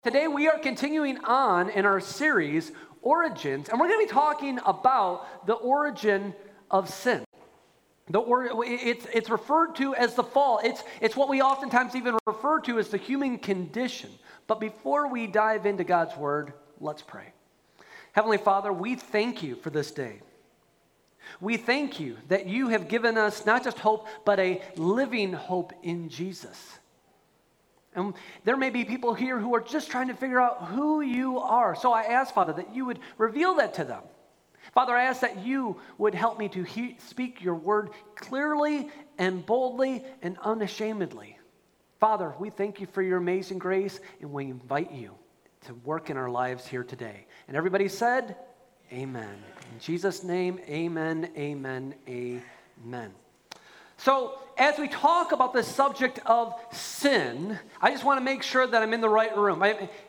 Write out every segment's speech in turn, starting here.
Today we are continuing on in our series, Origins, and we're going to be talking about the origin of sin. It's referred to as the fall. It's what we oftentimes even refer to as the human condition. But before we dive into God's Word, let's pray. Heavenly Father, we thank you for this day. We thank you that you have given us not just hope, but a living hope in Jesus. And there may be people here who are just trying to figure out who you are. So I ask, Father, that you would reveal that to them. Father, I ask that you would help me to speak your word clearly and boldly and unashamedly. Father, we thank you for your amazing grace, and we invite you to work in our lives here today. And everybody said, amen. In Jesus' name, amen, amen, amen. So, as we talk about the subject of sin, I just want to make sure that I'm in the right room.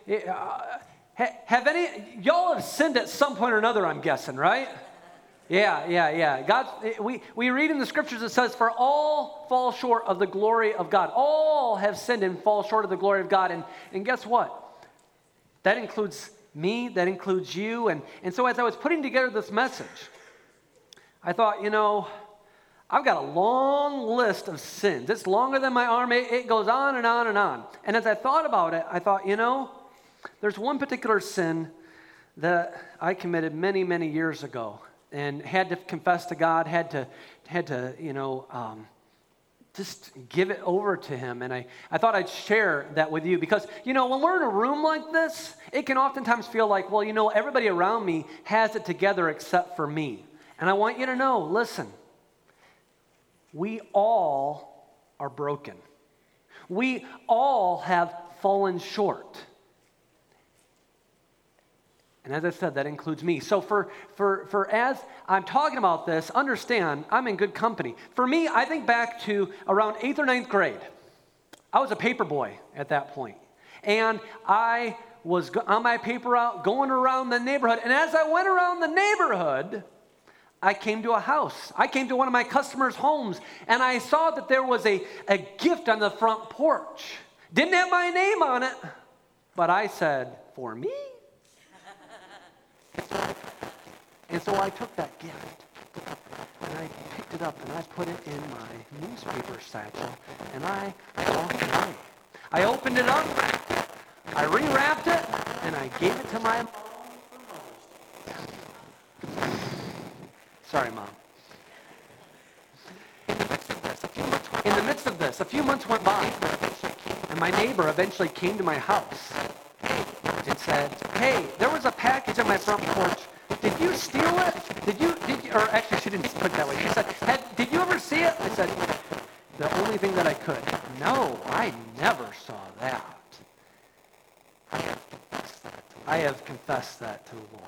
Y'all have sinned at some point or another, I'm guessing, right? Yeah. God, we read in the scriptures, it says, for all fall short of the glory of God. All have sinned and fall short of the glory of God. And guess what? That includes me, that includes you. And so as I was putting together this message, I thought, I've got a long list of sins. It's longer than my arm. It goes on and on and on. And as I thought about it, I thought, there's one particular sin that I committed many, many years ago and had to confess to God, had to just give it over to him. And I thought I'd share that with you because, when we're in a room like this, it can oftentimes feel like, everybody around me has it together except for me. And I want you to know, listen, we all are broken. We all have fallen short. And as I said, that includes me. So for as I'm talking about this, understand, I'm in good company. For me, I think back to around 8th or 9th grade. I was a paper boy at that point. And I was on my paper route, going around the neighborhood. And as I went around the neighborhood, I came to a house. I came to one of my customers' homes, and I saw that there was a gift on the front porch. Didn't have my name on it, but I said, for me? And so I took that gift, and I picked it up, and I put it in my newspaper satchel, and I walked away. I opened it up, I rewrapped it, and I gave it to my mom. Sorry, Mom. In the midst of this, a few months went by, and my neighbor eventually came to my house and said, hey, there was a package on my front porch. Did you steal it? Or actually, she didn't put it that way. She said, did you ever see it? I said, the only thing that I could. No, I never saw that. I have confessed that to the Lord.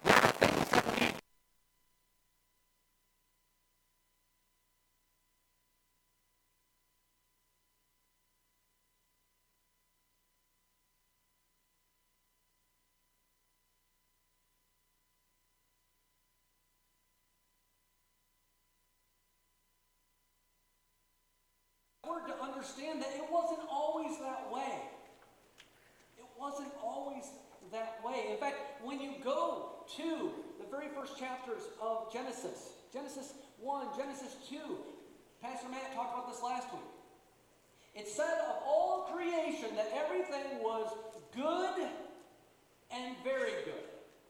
To understand that it wasn't always that way. It wasn't always that way. In fact, when you go to the very first chapters of Genesis 1, Genesis 2, Pastor Matt talked about this last week. It said of all creation that everything was good and very good.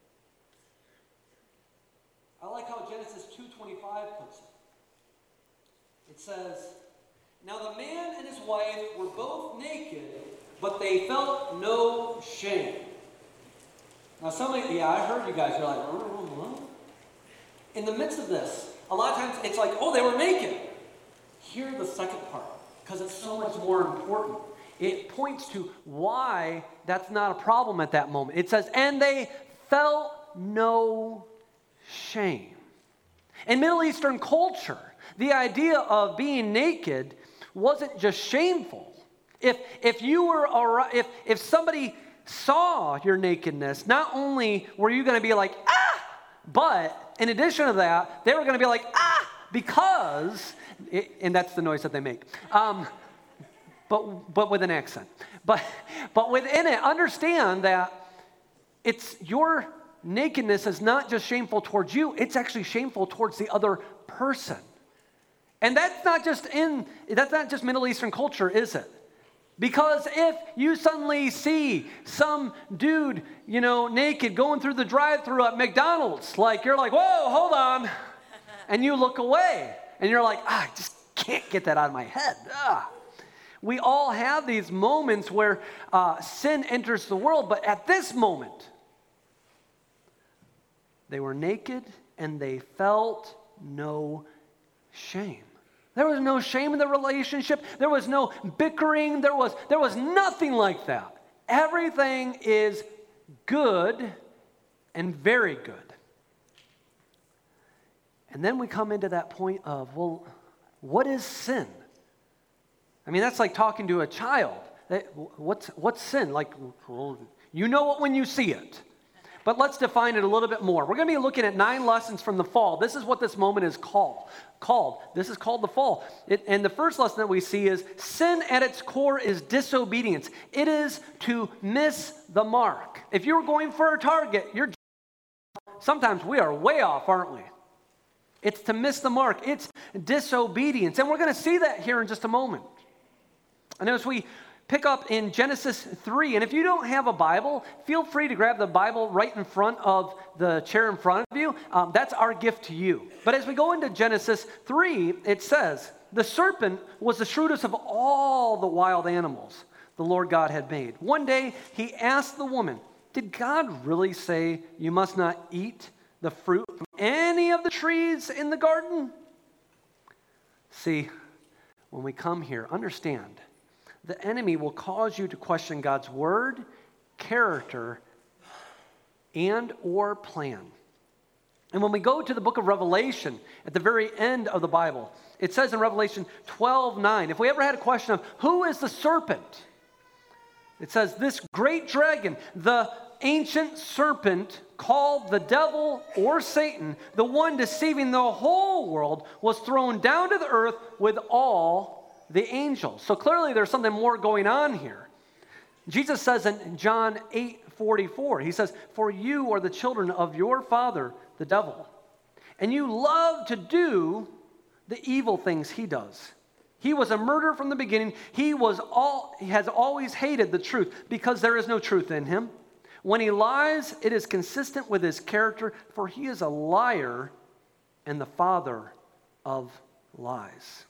I like how Genesis 2:25 puts it. It says, now the man and his wife were both naked, but they felt no shame. Now I heard you guys are like, what? In the midst of this, a lot of times it's like, they were naked. Hear the second part, because it's so much more important. It points to why that's not a problem at that moment. It says, and they felt no shame. In Middle Eastern culture, the idea of being naked wasn't just shameful. If somebody saw your nakedness, not only were you going to be like, but in addition to that, they were going to be like, because, and that's the noise that they make, but with an accent. But within it, understand that it's your nakedness is not just shameful towards you, it's actually shameful towards the other person. And that's not just Middle Eastern culture, is it? Because if you suddenly see some dude, naked going through the drive-thru at McDonald's, you're like, whoa, hold on. And you look away and you're like, I just can't get that out of my head. We all have these moments where sin enters the world, but at this moment, they were naked and they felt no shame. There was no shame in the relationship. There was no bickering. There was nothing like that. Everything is good and very good. And then we come into that point of, well, what is sin? I mean, that's like talking to a child. What's sin? Well, you know it when you see it. But let's define it a little bit more. We're going to be looking at 9 lessons from the fall. This is what this moment is called. This is called the fall. And the first lesson that we see is sin at its core is disobedience. It is to miss the mark. If you're going for a target, sometimes we are way off, aren't we? It's to miss the mark. It's disobedience. And we're going to see that here in just a moment. And as we pick up in Genesis 3, and if you don't have a Bible, feel free to grab the Bible right in front of the chair in front of you. That's our gift to you. But as we go into Genesis 3, it says, the serpent was the shrewdest of all the wild animals the Lord God had made. One day, he asked the woman, did God really say you must not eat the fruit from any of the trees in the garden? See, when we come here, understand, the enemy will cause you to question God's word, character, and or plan. And when we go to the book of Revelation, at the very end of the Bible, it says in Revelation 12:9, if we ever had a question of who is the serpent, it says this great dragon, the ancient serpent called the devil or Satan, the one deceiving the whole world, was thrown down to the earth with all the angels. So clearly there's something more going on here. Jesus says in John 8:44, he says, for you are the children of your father, the devil, and you love to do the evil things he does. He was a murderer from the beginning. He has always hated the truth because there is no truth in him. When he lies, it is consistent with his character, for he is a liar and the father of lies.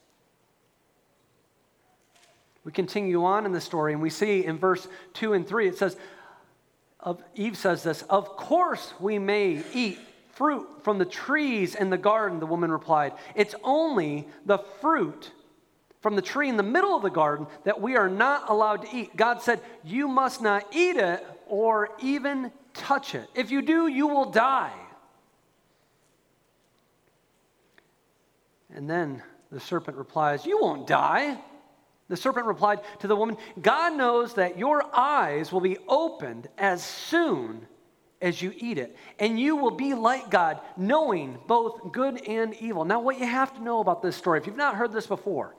We continue on in the story, and we see in verse 2 and 3, it says, Eve says this, of course we may eat fruit from the trees in the garden, the woman replied. It's only the fruit from the tree in the middle of the garden that we are not allowed to eat. God said, you must not eat it or even touch it. If you do, you will die. And then the serpent replies, you won't die. The serpent replied to the woman, God knows that your eyes will be opened as soon as you eat it, and you will be like God, knowing both good and evil. Now, what you have to know about this story, if you've not heard this before,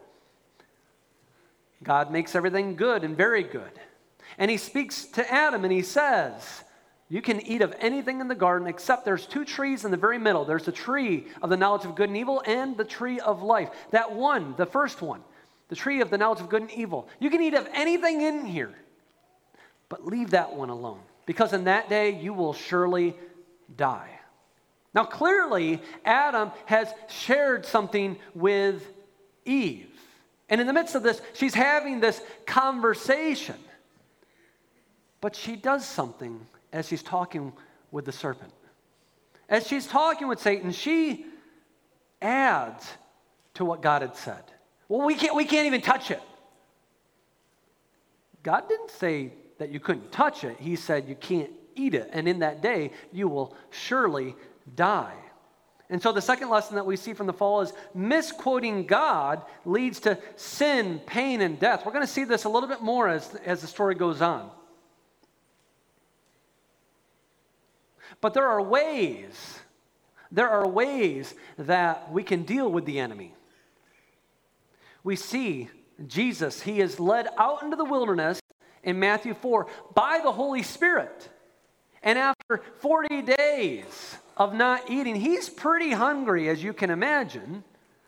God makes everything good and very good. And he speaks to Adam and he says, you can eat of anything in the garden except there's 2 trees in the very middle. There's the tree of the knowledge of good and evil and the tree of life. That one, the first one, the tree of the knowledge of good and evil. You can eat of anything in here, but leave that one alone, because in that day you will surely die. Now clearly, Adam has shared something with Eve. And in the midst of this, she's having this conversation. But she does something as she's talking with the serpent. As she's talking with Satan, she adds to what God had said. Well, we can't even touch it. God didn't say that you couldn't touch it. He said you can't eat it. And in that day, you will surely die. And so the second lesson that we see from the fall is misquoting God leads to sin, pain, and death. We're going to see this a little bit more as the story goes on. But there are ways that we can deal with the enemy. We see Jesus, he is led out into the wilderness in Matthew 4 by the Holy Spirit. And after 40 days of not eating, he's pretty hungry, as you can imagine.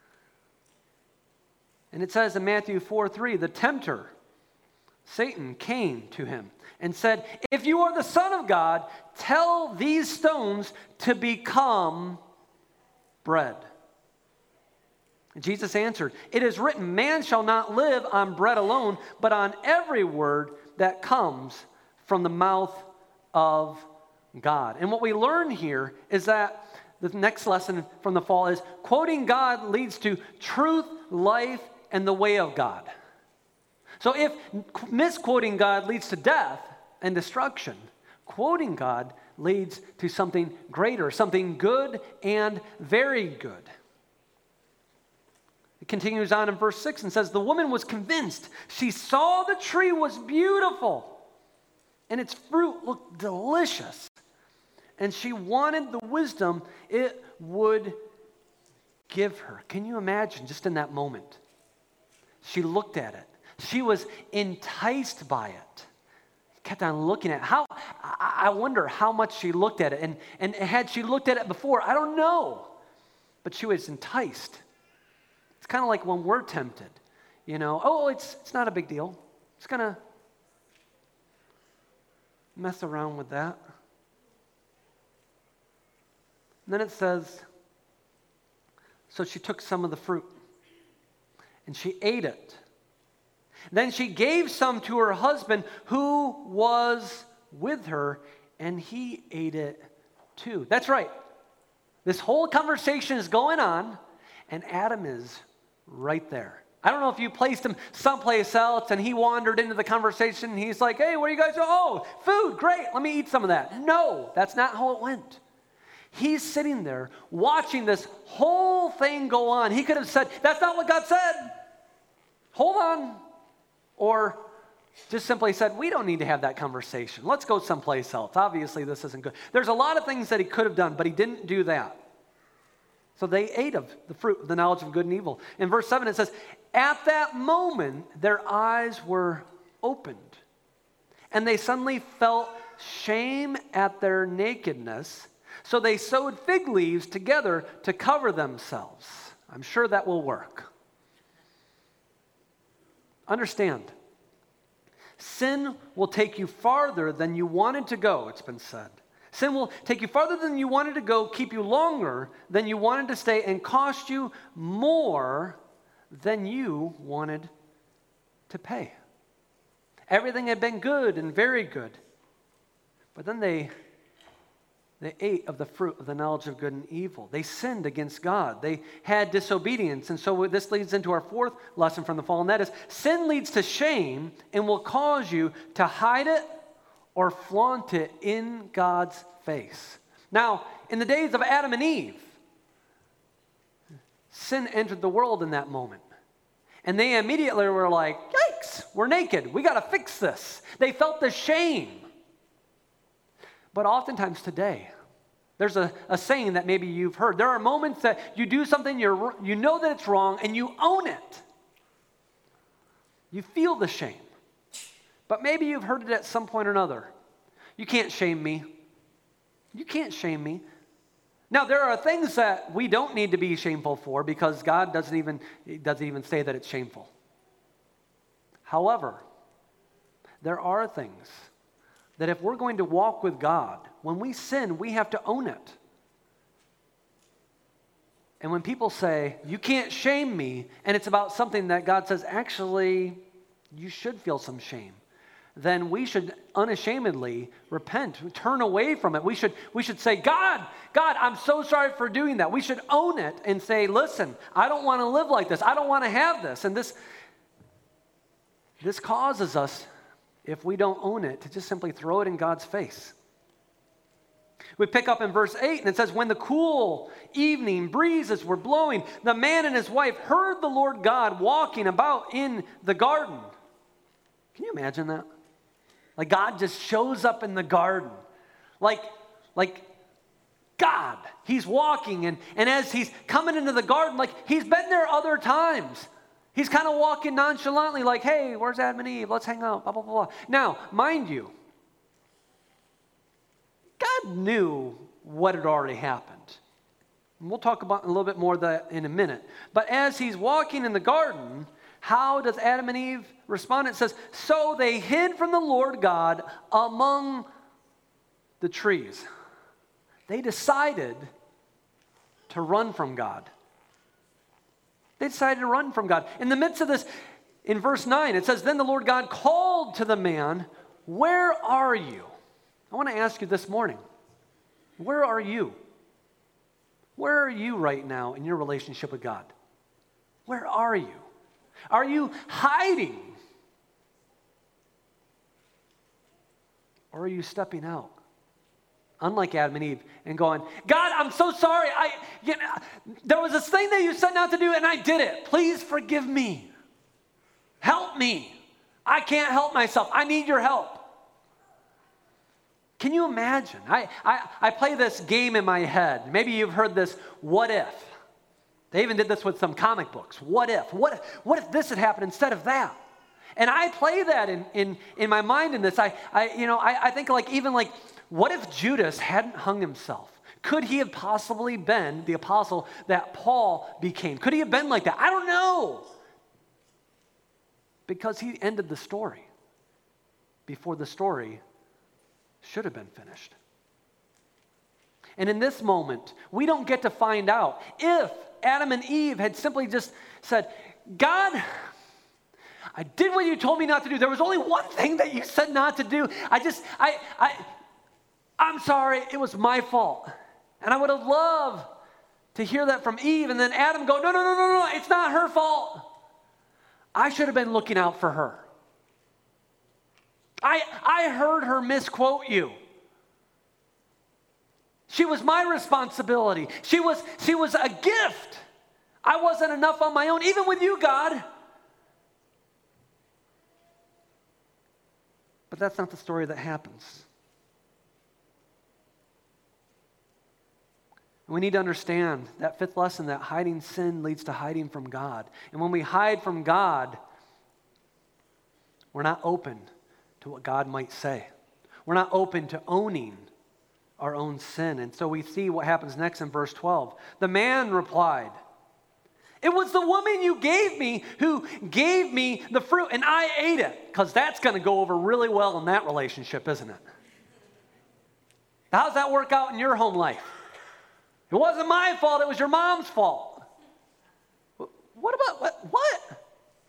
And it says in Matthew 4:3, the tempter, Satan, came to him and said, "If you are the Son of God, tell these stones to become bread." And Jesus answered, "It is written, man shall not live on bread alone, but on every word that comes from the mouth of God." And what we learn here is that the next lesson from the fall is quoting God leads to truth, life, and the way of God. So if misquoting God leads to death and destruction, quoting God leads to something greater, something good and very good. It continues on in verse 6 and says, the woman was convinced. She saw the tree was beautiful and its fruit looked delicious. And she wanted the wisdom it would give her. Can you imagine just in that moment? She looked at it. She was enticed by it. Kept on looking at it. I wonder how much she looked at it. And had she looked at it before, I don't know. But she was enticed. It's kind of like when we're tempted. You know, oh, it's not a big deal. It's going to mess around with that. And then it says, so she took some of the fruit and she ate it. Then she gave some to her husband who was with her, and he ate it too. That's right. This whole conversation is going on, and Adam is right there. I don't know if you placed him someplace else and he wandered into the conversation and he's like, hey, where are you guys? Oh, food, great, let me eat some of that. No, that's not how it went. He's sitting there watching this whole thing go on. He could have said, that's not what God said. Hold on. Or just simply said, we don't need to have that conversation. Let's go someplace else. Obviously, this isn't good. There's a lot of things that he could have done, but he didn't do that. So they ate of the fruit of the knowledge of good and evil. In verse 7, it says, at that moment, their eyes were opened, and they suddenly felt shame at their nakedness. So they sewed fig leaves together to cover themselves. I'm sure that will work. Understand, sin will take you farther than you wanted to go, it's been said. Sin will take you farther than you wanted to go, keep you longer than you wanted to stay, and cost you more than you wanted to pay. Everything had been good and very good, but then they ate of the fruit of the knowledge of good and evil. They sinned against God. They had disobedience. And so this leads into our fourth lesson from the fall, and that is sin leads to shame and will cause you to hide it or flaunt it in God's face. Now, in the days of Adam and Eve, sin entered the world in that moment. And they immediately were like, yikes, we're naked. We got to fix this. They felt the shame. But oftentimes today, there's a saying that maybe you've heard. There are moments that you do something, you know that it's wrong, and you own it. You feel the shame. But maybe you've heard it at some point or another. You can't shame me. You can't shame me. Now, there are things that we don't need to be shameful for because God doesn't even say that it's shameful. However, there are things that if we're going to walk with God, when we sin, we have to own it. And when people say, you can't shame me, and it's about something that God says, actually, you should feel some shame, then we should unashamedly repent, turn away from it. We should say, God, I'm so sorry for doing that. We should own it and say, listen, I don't want to live like this. I don't want to have this. And this causes us, if we don't own it, to just simply throw it in God's face. We pick up in verse 8, and it says, when the cool evening breezes were blowing, the man and his wife heard the Lord God walking about in the garden. Can you imagine that? Like God just shows up in the garden. Like God, he's walking, and as he's coming into the garden, like he's been there other times. He's kind of walking nonchalantly like, hey, where's Adam and Eve? Let's hang out, blah, blah, blah. Now, mind you, God knew what had already happened. And we'll talk about a little bit more of that in a minute. But as he's walking in the garden, how does Adam and Eve respond? It says, so they hid from the Lord God among the trees. They decided to run from God. They decided to run from God. In the midst of this, in verse 9, it says, then the Lord God called to the man, where are you? I want to ask you this morning, where are you? Where are you right now in your relationship with God? Where are you? Are you hiding? Or are you stepping out? Unlike Adam and Eve, and going, God, I'm so sorry. There was this thing that you said not to do, and I did it. Please forgive me. Help me. I can't help myself. I need your help. Can you imagine? I play this game in my head. Maybe you've heard this, what if? They even did this with some comic books. What if? What if this had happened instead of that? And I play that in my mind in this. I think what if Judas hadn't hung himself? Could he have possibly been the apostle that Paul became? Could he have been like that? I don't know. Because he ended the story before the story should have been finished. And in this moment, we don't get to find out if Adam and Eve had simply just said, God, I did what you told me not to do. There was only one thing that you said not to do. I'm sorry, it was my fault. And I would have loved to hear that from Eve, and then Adam go, no, it's not her fault. I should have been looking out for her. I heard her misquote you. She was my responsibility. She was a gift. I wasn't enough on my own, even with you, God. But that's not the story that happens. We need to understand that fifth lesson, that hiding sin leads to hiding from God. And when we hide from God, we're not open to what God might say. We're not open to owning our own sin. And so we see what happens next in verse 12. The man replied, it was the woman you gave me who gave me the fruit, and I ate it. Because that's going to go over really well in that relationship, isn't it? How's that work out in your home life? It wasn't my fault, it was your mom's fault. What?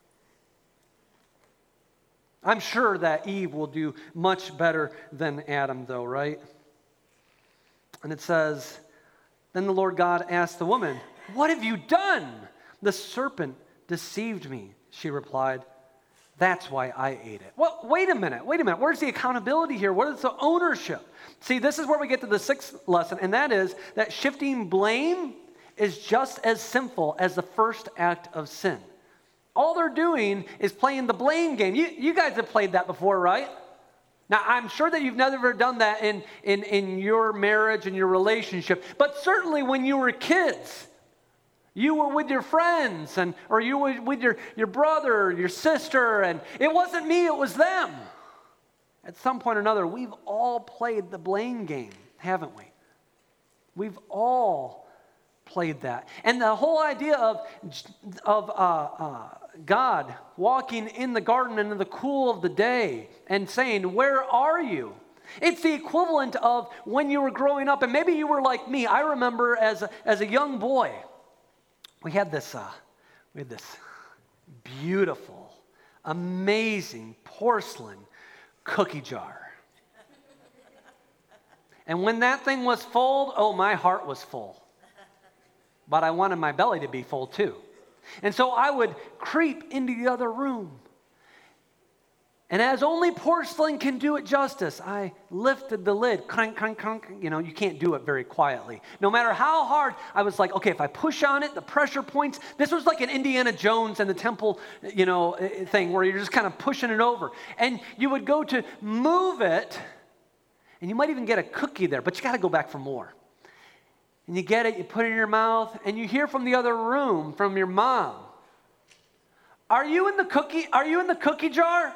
I'm sure that Eve will do much better than Adam, though, right? And it says, then the Lord God asked the woman, what have you done? The serpent deceived me, she replied. That's why I ate it. Well, wait a minute. Where's the accountability here? What is the ownership? See, this is where we get to the sixth lesson, and that is that shifting blame is just as sinful as the first act of sin. All they're doing is playing the blame game. You guys have played that before, right? Now, I'm sure that you've never done that in your marriage and your relationship, but certainly when you were kids, you were with your friends, or you were with your brother, your sister, and it wasn't me, it was them. At some point or another, we've all played the blame game, haven't we? We've all played that. And the whole idea of God walking in the garden in the cool of the day and saying, where are you? It's the equivalent of when you were growing up, and maybe you were like me. I remember as a young boy, we had this beautiful, amazing porcelain cookie jar. And when that thing was full, oh, my heart was full. But I wanted my belly to be full too. And so I would creep into the other room. And as only porcelain can do it justice, I lifted the lid, crank, crank, crank. You know, you can't do it very quietly. No matter how hard, I was like, okay, if I push on it, the pressure points. This was like an Indiana Jones and the temple, thing where you're just kind of pushing it over. And you would go to move it, and you might even get a cookie there, but you got to go back for more. And you get it, you put it in your mouth, and you hear from the other room, from your mom, Are you in the cookie jar?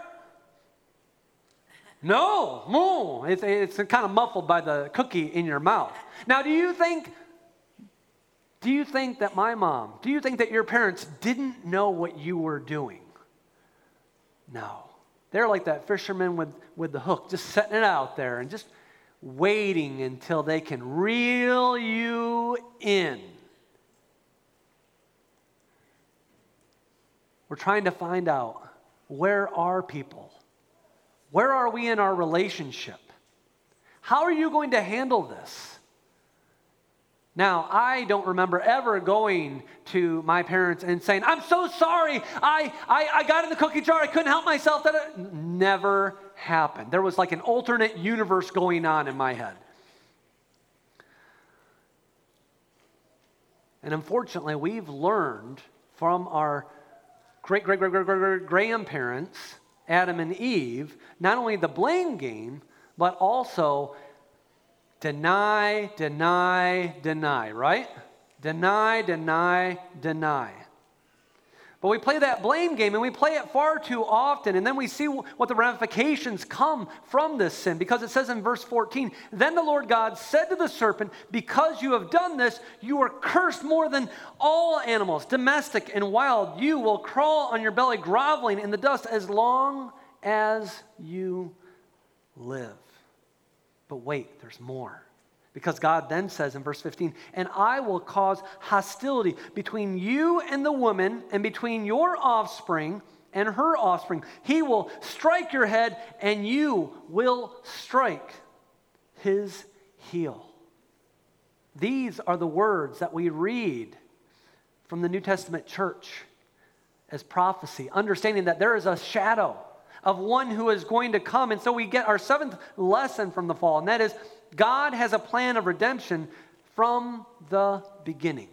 No. It's kind of muffled by the cookie in your mouth. Now, do you think that my mom, do you think that your parents didn't know what you were doing? No. They're like that fisherman with the hook, just setting it out there and just waiting until they can reel you in. We're trying to find out, where are people? Where are we in our relationship? How are you going to handle this? Now, I don't remember ever going to my parents and saying, I'm so sorry, I got in the cookie jar, I couldn't help myself. That never happened. There was like an alternate universe going on in my head. And unfortunately, we've learned from our great-grandparents, Adam and Eve, not only the blame game, but also deny, right? Deny. But we play that blame game, and we play it far too often, and then we see what the ramifications come from this sin, because it says in verse 14, then the Lord God said to the serpent, because you have done this, you are cursed more than all animals, domestic and wild. You will crawl on your belly, groveling in the dust as long as you live. But wait, there's more. Because God then says in verse 15, and I will cause hostility between you and the woman, and between your offspring and her offspring. He will strike your head, and you will strike his heel. These are the words that we read from the New Testament church as prophecy, understanding that there is a shadow of one who is going to come. And so we get our seventh lesson from the fall, and that is, God has a plan of redemption from the beginning.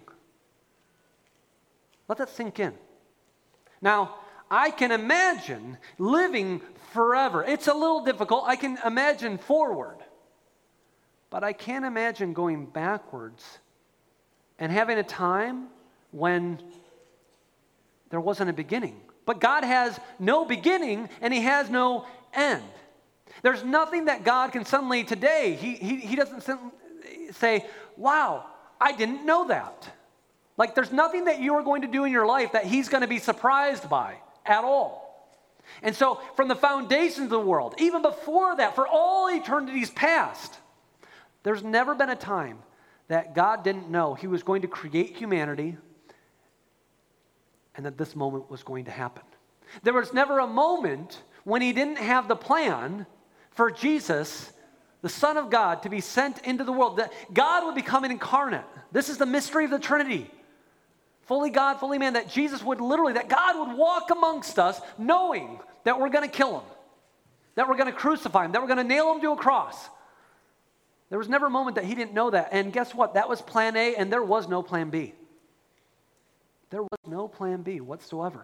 Let that sink in. Now, I can imagine living forever. It's a little difficult. I can imagine forward. But I can't imagine going backwards and having a time when there wasn't a beginning. But God has no beginning and he has no end. There's nothing that God can suddenly today, he doesn't say, wow, I didn't know that. Like there's nothing that you are going to do in your life that he's going to be surprised by at all. And so from the foundations of the world, even before that, for all eternities past, there's never been a time that God didn't know he was going to create humanity and that this moment was going to happen. There was never a moment when he didn't have the plan for Jesus, the Son of God, to be sent into the world, that God would become an incarnate. This is the mystery of the Trinity. Fully God, fully man, that Jesus would literally, that God would walk amongst us knowing that we're going to kill him, that we're going to crucify him, that we're going to nail him to a cross. There was never a moment that he didn't know that. And guess what? That was plan A, and there was no plan B. There was no plan B whatsoever.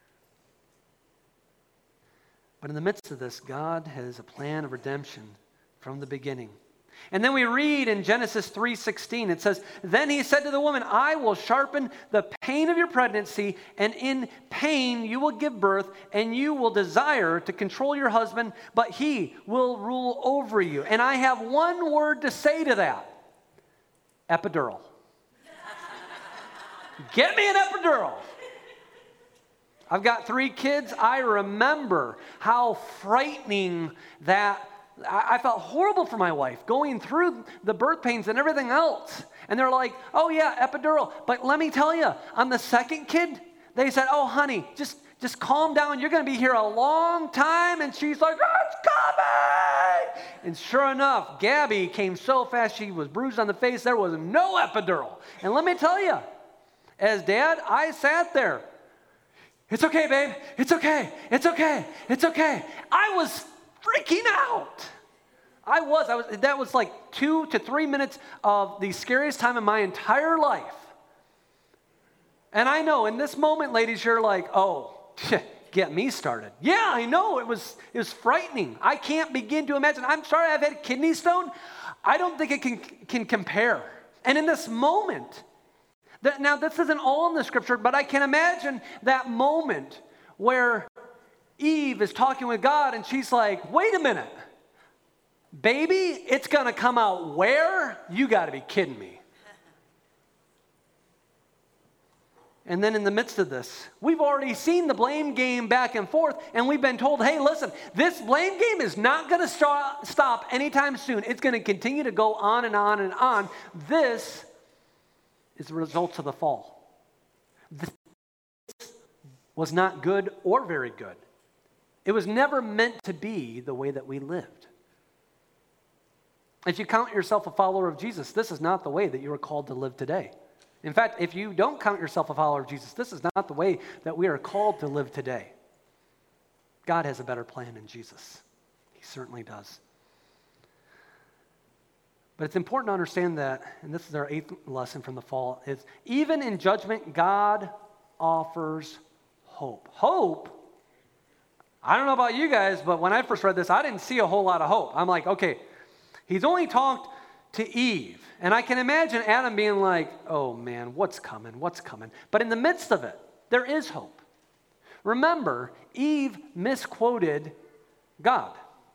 But in the midst of this, God has a plan of redemption from the beginning. And then we read in Genesis 3:16, it says, then he said to the woman, I will sharpen the pain of your pregnancy, and in pain you will give birth, and you will desire to control your husband, but he will rule over you. And I have one word to say to that. Epidural. Get me an epidural. I've got 3 kids. I remember how frightening that. I felt horrible for my wife going through the birth pains and everything else. And they're like, oh yeah, epidural. But let me tell you, on the second kid, they said, oh honey, just calm down. You're going to be here a long time. And she's like, oh, it's coming. And sure enough, Gabby came so fast, she was bruised on the face. There was no epidural. And let me tell you, as dad, I sat there. It's okay, babe. It's okay. It's okay. It's okay. I was freaking out. I was. That was like 2 to 3 minutes of the scariest time in my entire life. And I know in this moment, ladies, you're like, oh, get me started. Yeah, I know. It was frightening. I can't begin to imagine. I'm sorry, I've had kidney stone. I don't think it can compare. And in this moment, now, this isn't all in the scripture, but I can imagine that moment where Eve is talking with God and she's like, wait a minute, baby, it's going to come out where? You got to be kidding me. And then in the midst of this, we've already seen the blame game back and forth, and we've been told, hey, listen, this blame game is not going to stop anytime soon. It's going to continue to go on and on and on. This is the result of the fall. This was not good or very good. It was never meant to be the way that we lived. If you count yourself a follower of Jesus, this is not the way that you are called to live today. In fact, if you don't count yourself a follower of Jesus, this is not the way that we are called to live today. God has a better plan in Jesus. He certainly does. But it's important to understand that, and this is our 8th lesson from the fall, is even in judgment, God offers hope. Hope? I don't know about you guys, but when I first read this, I didn't see a whole lot of hope. I'm like, okay, he's only talked to Eve. And I can imagine Adam being like, oh man, what's coming? What's coming? But in the midst of it, there is hope. Remember, Eve misquoted God.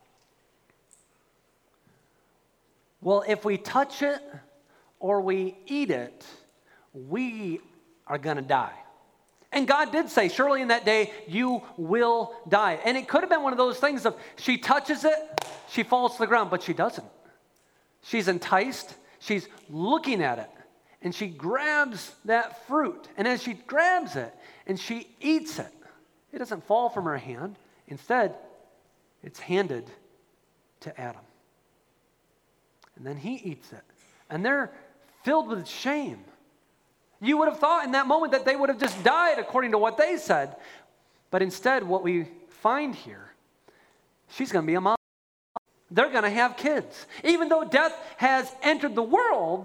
Well, if we touch it or we eat it, we are going to die. And God did say, surely in that day you will die. And it could have been one of those things of she touches it, she falls to the ground, but she doesn't. She's enticed. She's looking at it, and she grabs that fruit. And as she grabs it and she eats it, it doesn't fall from her hand. Instead, it's handed to Adam. And then he eats it. And they're filled with shame. You would have thought in that moment that they would have just died according to what they said. But instead, what we find here, she's going to be a mom. They're going to have kids. Even though death has entered the world,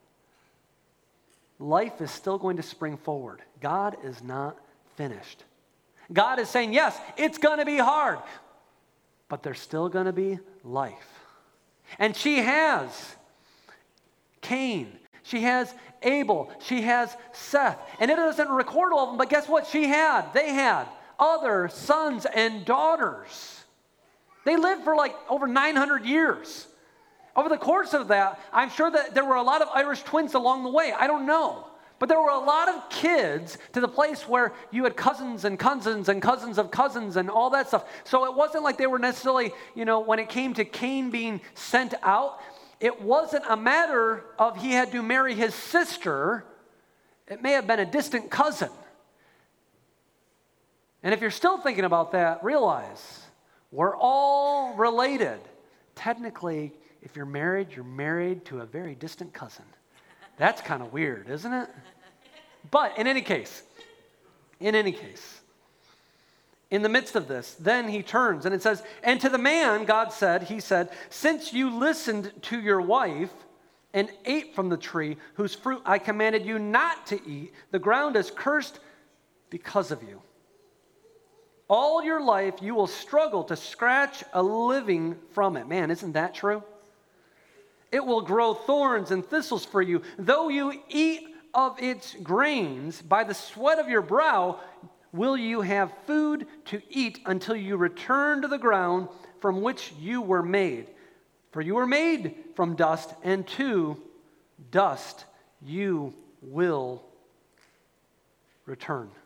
life is still going to spring forward. God is not finished. God is saying, yes, it's going to be hard, but there's still going to be life. And she has Cain. She has Abel. She has Seth. And it doesn't record all of them, but guess what? They had other sons and daughters. They lived for like over 900 years. Over the course of that, I'm sure that there were a lot of Irish twins along the way. I don't know. But there were a lot of kids to the place where you had cousins and cousins and cousins of cousins and all that stuff. So it wasn't like they were necessarily, when it came to Cain being sent out, it wasn't a matter of he had to marry his sister. It may have been a distant cousin. And if you're still thinking about that, realize we're all related. Technically, if you're married to a very distant cousin. That's kind of weird, isn't it? But in any case, in the midst of this, then he turns and it says, and to the man, he said, since you listened to your wife and ate from the tree whose fruit I commanded you not to eat, the ground is cursed because of you. All your life, you will struggle to scratch a living from it. Man, isn't that true? It will grow thorns and thistles for you. Though you eat of its grains, by the sweat of your brow will you have food to eat until you return to the ground from which you were made. For you were made from dust, and to dust you will return.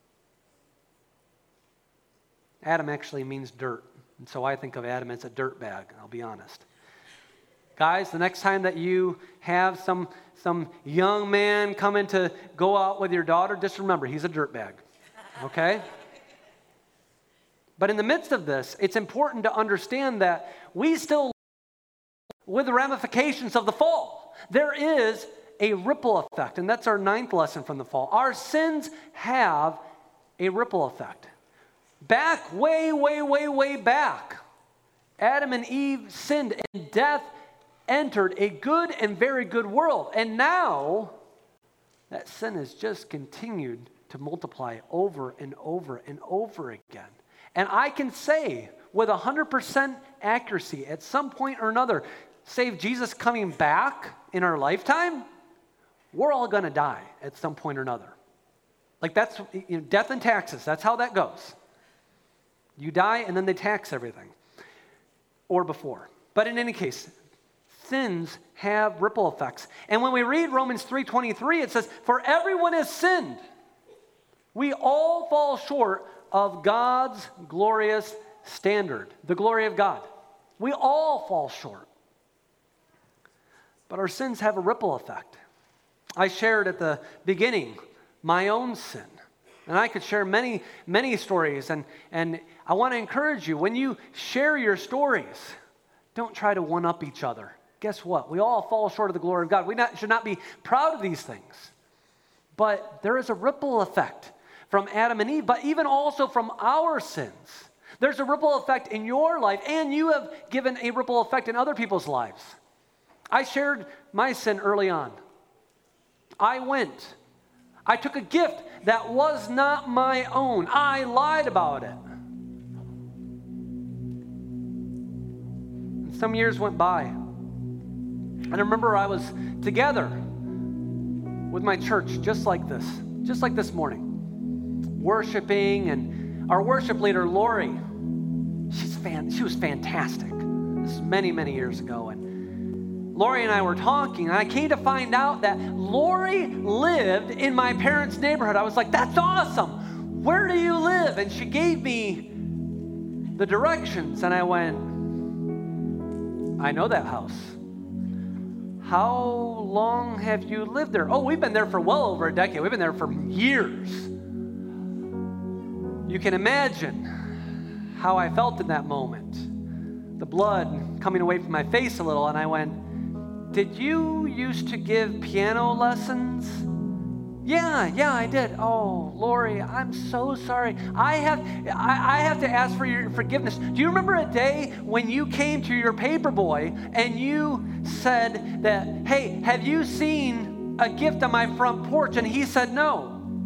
Adam actually means dirt. And so I think of Adam as a dirt bag, I'll be honest. Guys, the next time that you have some young man coming to go out with your daughter, just remember, he's a dirt bag. Okay? But in the midst of this, it's important to understand that we still with the ramifications of the fall. There is a ripple effect, and that's our 9th lesson from the fall. Our sins have a ripple effect. Back, way back, Adam and Eve sinned, and death entered a good and very good world. And now, that sin has just continued to multiply over and over and over again. And I can say with 100% accuracy, at some point or another, save Jesus coming back in our lifetime, we're all going to die at some point or another. Like that's death and taxes. That's how that goes. You die and then they tax everything. Or before. But in any case, sins have ripple effects. And when we read Romans 3:23, it says, "For everyone has sinned. We all fall short of God's glorious standard," the glory of God. We all fall short. But our sins have a ripple effect. I shared at the beginning my own sin. And I could share many, many stories. And I want to encourage you, when you share your stories, don't try to one-up each other. Guess what? We all fall short of the glory of God. We should not be proud of these things. But there is a ripple effect from Adam and Eve, but even also from our sins. There's a ripple effect in your life, and you have given a ripple effect in other people's lives. I shared my sin early on. I took a gift that was not my own. I lied about it. And some years went by. And I remember I was together with my church just like this morning, worshiping, and our worship leader, Lori, she was fantastic. This is many, many years ago. And Lori and I were talking, and I came to find out that Lori lived in my parents' neighborhood. I was like, "That's awesome. Where do you live?" And she gave me the directions, and I went, "I know that house. How long have you lived there?" "Oh, we've been there for well over a decade. We've been there for years." You can imagine how I felt in that moment. The blood coming away from my face a little, and I went, "Did you used to give piano lessons?" Yeah, I did." "Oh, Lori, I'm so sorry. I have to ask for your forgiveness. Do you remember a day when you came to your paper boy and you said that, 'Hey, have you seen a gift on my front porch?' And he said no."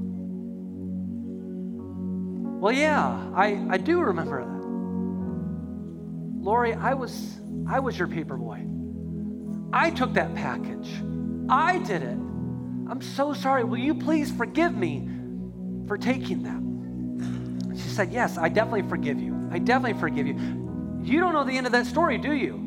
"Well, yeah, I do remember that." "Lori, I was your paper boy. I took that package. I did it. I'm so sorry. Will you please forgive me for taking that?" She said, "Yes, I definitely forgive you. I definitely forgive you." You don't know the end of that story, do you?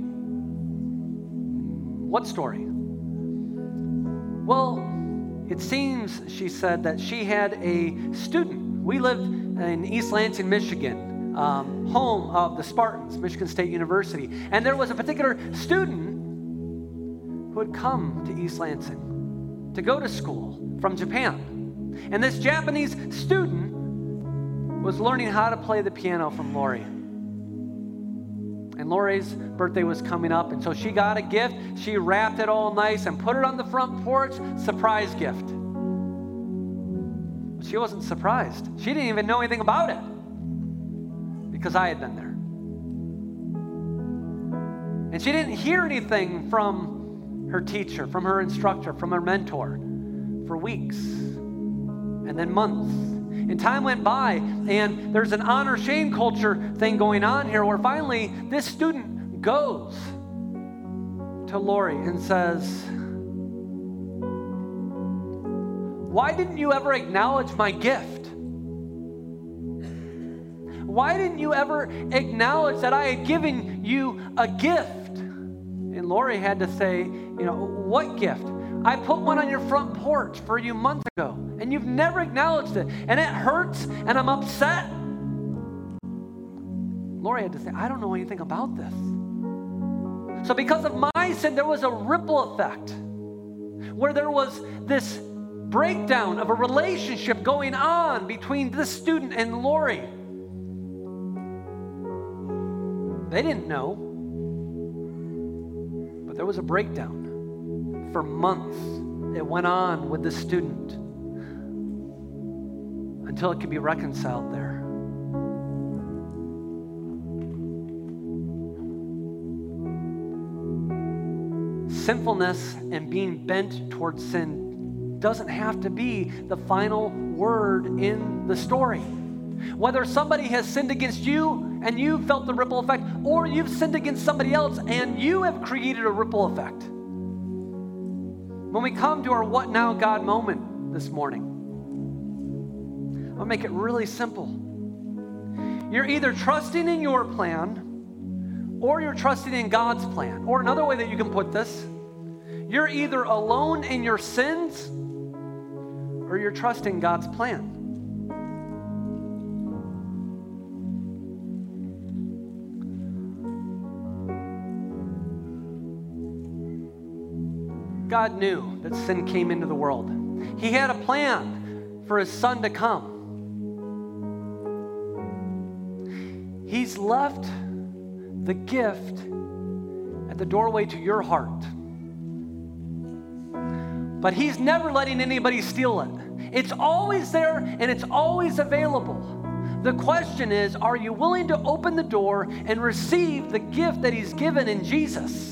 "What story?" "Well, it seems," she said, "that she had a student." We lived in East Lansing, Michigan, home of the Spartans, Michigan State University. And there was a particular student who had come to East Lansing to go to school from Japan. And this Japanese student was learning how to play the piano from Lori. And Lori's birthday was coming up, and so she got a gift. She wrapped it all nice and put it on the front porch. Surprise gift. But she wasn't surprised. She didn't even know anything about it because I had been there. And she didn't hear anything from her teacher, from her instructor, from her mentor for weeks and then months. And time went by, and there's an honor-shame culture thing going on here where finally this student goes to Lori and says, "Why didn't you ever acknowledge my gift? Why didn't you ever acknowledge that I had given you a gift?" And Lori had to say, "What gift? I put one on your front porch for you months ago, and you've never acknowledged it, and it hurts, and I'm upset." Lori had to say, "I don't know anything about this." So because of my sin, there was a ripple effect where there was this breakdown of a relationship going on between this student and Lori. They didn't know, but there was a breakdown. For months, it went on with the student until it could be reconciled there. Sinfulness and being bent towards sin doesn't have to be the final word in the story. Whether somebody has sinned against you and you've felt the ripple effect, or you've sinned against somebody else and you have created a ripple effect. When we come to our What Now God moment this morning, I'll make it really simple. You're either trusting in your plan or you're trusting in God's plan. Or another way that you can put this, you're either alone in your sins or you're trusting God's plan. God knew that sin came into the world. He had a plan for his son to come. He's left the gift at the doorway to your heart. But he's never letting anybody steal it. It's always there and it's always available. The question is, are you willing to open the door and receive the gift that he's given in Jesus?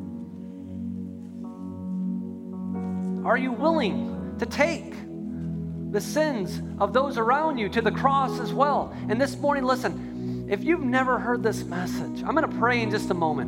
Are you willing to take the sins of those around you to the cross as well? And this morning, listen, if you've never heard this message, I'm going to pray in just a moment.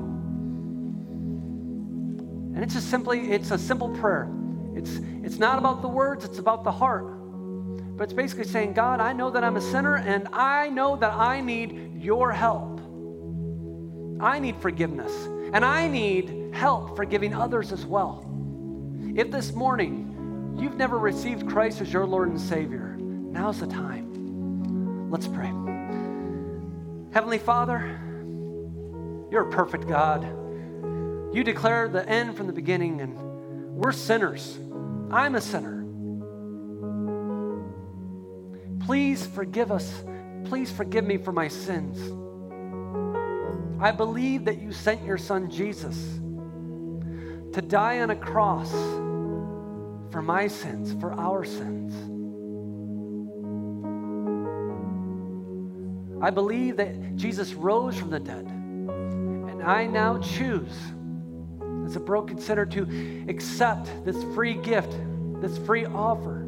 And it's a simple prayer. It's not about the words, it's about the heart. But it's basically saying, God, I know that I'm a sinner and I know that I need your help. I need forgiveness and I need help forgiving others as well. If this morning you've never received Christ as your Lord and Savior, now's the time. Let's pray. Heavenly Father, you're a perfect God. You declare the end from the beginning, and we're sinners. I'm a sinner. Please forgive us. Please forgive me for my sins. I believe that you sent your son Jesus to die on a cross for my sins, for our sins. I believe that Jesus rose from the dead, and I now choose, as a broken sinner, to accept this free gift, this free offer.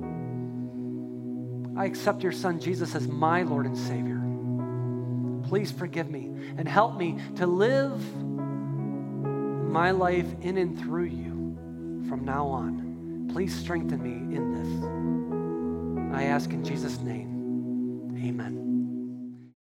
I accept your son Jesus as my Lord and Savior. Please forgive me and help me to live my life in and through you from now on. Please strengthen me in this. I ask in Jesus' name, amen.